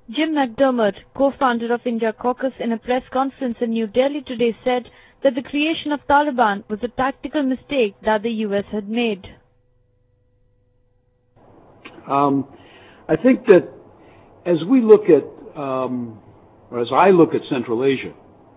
Jim McDermott, co-founder of India Caucus, in a press conference in New Delhi today said that the creation of Taliban was a tactical mistake that the U.S. had made. I think that as we look at, or as I look at Central Asia,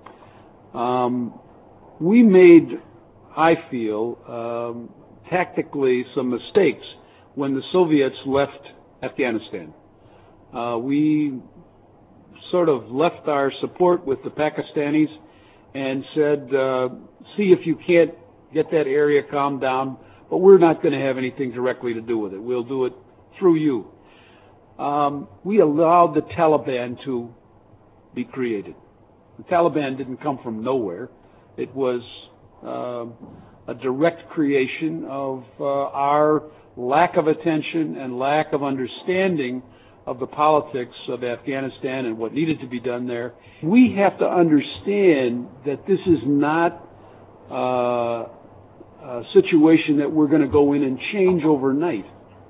we made, I feel, tactically some mistakes when the Soviets left Afghanistan. We sort of left our support with the Pakistanis and said, see if you can't get that area calmed down, but we're not going to have anything directly to do with it. We'll do it through you. We allowed the Taliban to be created. The Taliban didn't come from nowhere. It was a direct creation of our lack of attention and lack of understanding of the politics of Afghanistan and what needed to be done there. We have to understand that this is not a situation that we're going to go in and change overnight.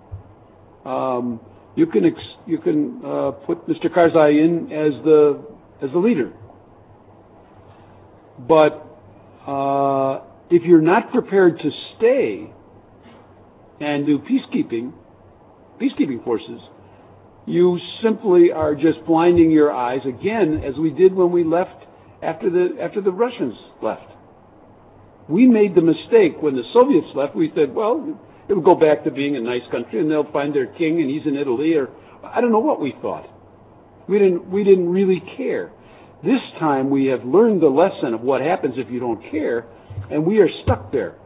You can put Mr. Karzai in as the leader, but if you're not prepared to stay and do peacekeeping forces, you simply are just blinding your eyes again, as we did when we left after the Russians left. We made the mistake when the Soviets left. We said, well, it'll go back to being a nice country, and they'll find their king, and he's in Italy, or I don't know what we thought. We didn't really care. This time we have learned the lesson of what happens if you don't care, and we are stuck there.